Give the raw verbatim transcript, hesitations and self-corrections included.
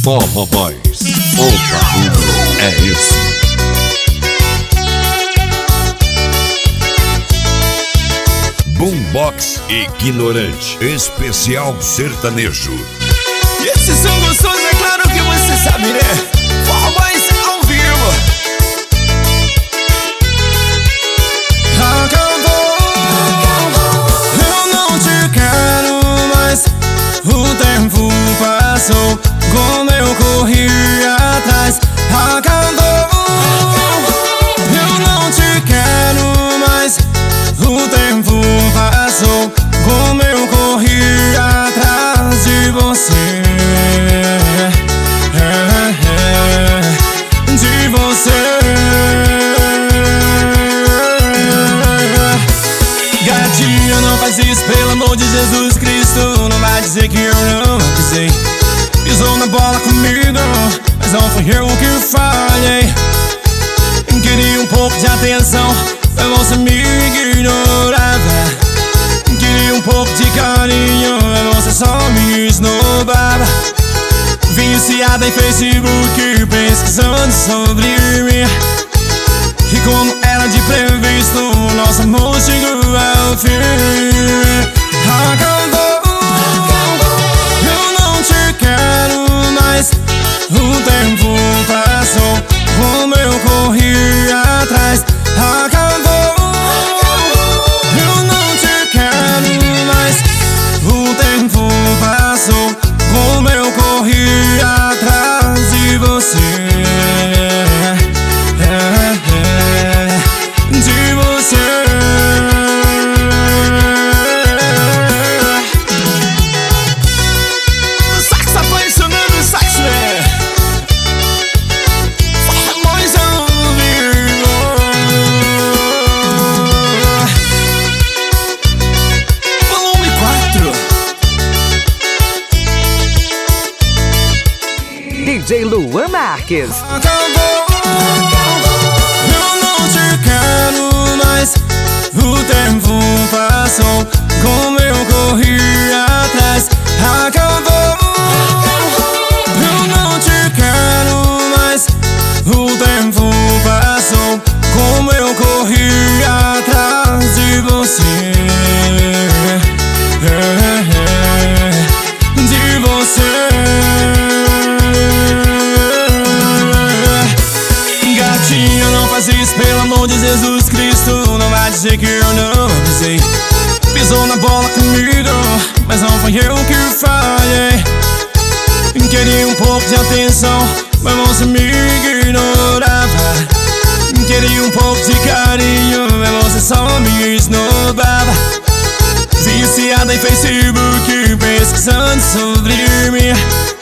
Forró Boys, o barulho é esse. Boombox Ignorante, especial sertanejo. E esses são gostosos, é claro que você sabe, né? Forró Boys ao vivo. Acabou, eu não te quero mais. O tempo passou, como eu corri atrás. Acabou, eu não te quero mais. O tempo passou, como eu corri atrás de você, é, é, de você. Gatinha, não faz isso, pelo amor de Jesus Cristo. Não vai dizer que eu não avisei. Pisou na bola comigo, mas não fui eu que falhei. Queria um pouco de atenção, mas você me ignorava. Queria um pouco de carinho, mas você só me esnobava. Viciada em Facebook, pesquisando sobre mim. E como era de previsto, nosso amor chegou ao fim. Acabou, eu não te quero mais. O tempo passou, como eu corri atrás. Acabou, eu não te quero mais. O tempo passou, como eu corri atrás de você, é, é, de você. O sax apaixonando, o sax, né? Forró ao vivo. Volume quatro. D J Luan Marques. Acabou, eu não te quero mais. O tempo passou, como eu corri atrás. Acabou, eu não te quero mais. O tempo passou, como eu corri atrás de você, é, é, de você. Gatinho, não faz isso, pelo amor de Jesus Cristo. Não vai dizer que eu não avisei. Pisou na bola comigo, mas não foi eu que falhei. Queria um pouco de atenção, mas você me ignorava. Queria um pouco de carinho, mas você só me esnobava. Viciada em Facebook, pesquisando sobre mim.